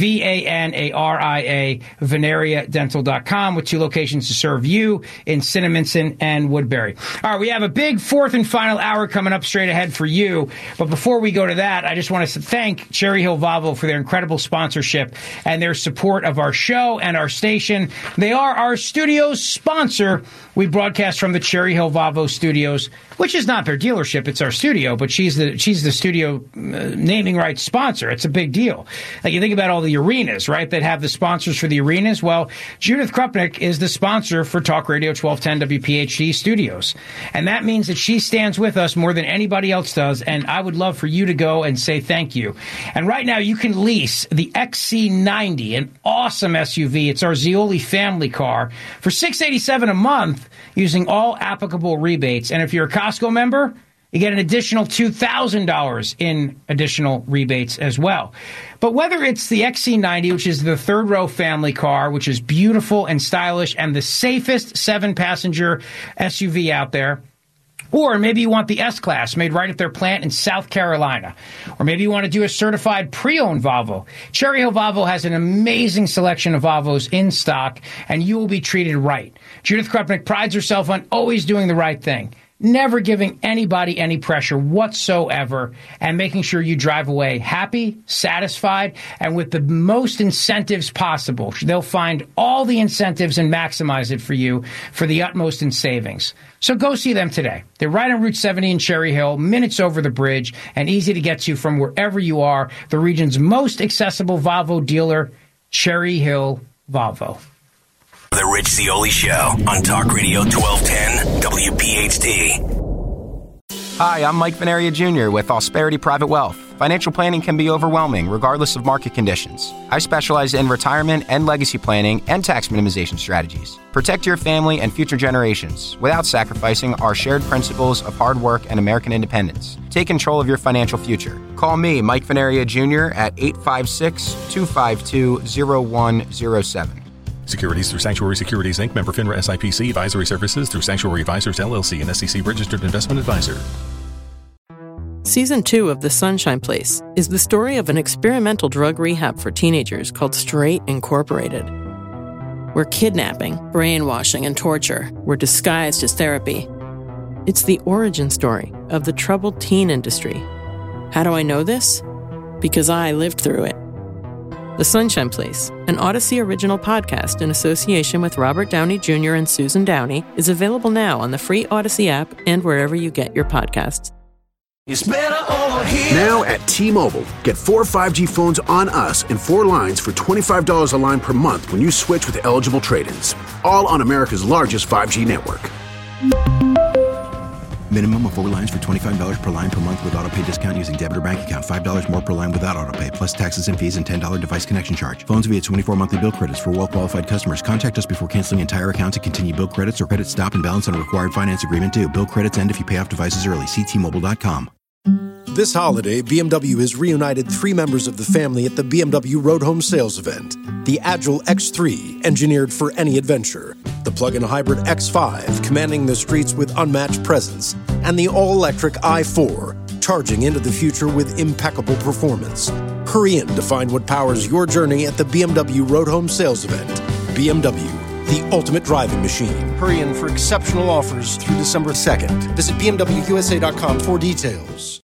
VANARIA, VeneriaDental.com, with 2 locations to serve you in Cinnaminson and Woodbury. All right, we have a big 4th and final hour coming up straight ahead for you, but before we go to that, I just want to thank Cherry Hill Volvo for their incredible sponsorship and their support of our show and our station. They are our studio's sponsor. We broadcast from the Cherry Hill Volvo studios, which is not their dealership. It's our studio, but she's the studio naming rights sponsor. It's a big deal. Like, you think about all the arenas, right, that have the sponsors for the arenas. Well, Judith Krupnick is the sponsor for Talk Radio 1210 WPHT studios. And that means that she stands with us more than anybody else does. And I would love for you to go and say thank you. And right now you can lease the XC90, an awesome SUV. It's our Zeoli family car for $687 a month using all applicable rebates. And if you're a Costco member, you get an additional $2,000 in additional rebates as well. But whether it's the XC90, which is the third-row family car, which is beautiful and stylish and the safest 7-passenger SUV out there, or maybe you want the S-Class made right at their plant in South Carolina. Or maybe you want to do a certified pre-owned Volvo. Cherry Hill Volvo has an amazing selection of Volvos in stock, and you will be treated right. Judith Krupnick prides herself on always doing the right thing, never giving anybody any pressure whatsoever, and making sure you drive away happy, satisfied, and with the most incentives possible. They'll find all the incentives and maximize it for you for the utmost in savings. So go see them today. They're right on Route 70 in Cherry Hill, minutes over the bridge, and easy to get to from wherever you are. The region's most accessible Volvo dealer, Cherry Hill Volvo. The Rich Zeoli Show on Talk Radio 1210 WPHT. Hi, I'm Mike Venaria Jr. with Ausperity Private Wealth. Financial planning can be overwhelming regardless of market conditions. I specialize in retirement and legacy planning and tax minimization strategies. Protect your family and future generations without sacrificing our shared principles of hard work and American independence. Take control of your financial future. Call me, Mike Venaria Jr. at 856-252-0107. Securities through Sanctuary Securities, Inc., member FINRA SIPC, advisory services through Sanctuary Advisors, LLC, and SEC-registered investment advisor. Season 2 of The Sunshine Place is the story of an experimental drug rehab for teenagers called Straight Incorporated, where kidnapping, brainwashing, and torture were disguised as therapy. It's the origin story of the troubled teen industry. How do I know this? Because I lived through it. The Sunshine Place, an Odyssey original podcast in association with Robert Downey Jr. and Susan Downey, is available now on the free Odyssey app and wherever you get your podcasts. It's better over here. Now at T-Mobile, get 4 5G phones on us and 4 lines for $25 a line per month when you switch with eligible trade-ins. All on America's largest 5G network. Minimum of 4 lines for $25 per line per month with autopay discount using debit or bank account. $5 more per line without autopay, plus taxes and fees and $10 device connection charge. Phones via 24 monthly bill credits for well-qualified customers. Contact us before canceling entire account to continue bill credits or credit stop and balance on a required finance agreement due. Bill credits end if you pay off devices early. See T-Mobile.com. This holiday, BMW has reunited 3 members of the family at the BMW Road Home Sales Event. The Agile X3, engineered for any adventure. The plug-in hybrid X5, commanding the streets with unmatched presence. And the all-electric i4, charging into the future with impeccable performance. Hurry in to find what powers your journey at the BMW Road Home Sales Event. BMW, the ultimate driving machine. Hurry in for exceptional offers through December 2nd. Visit BMWUSA.com for details.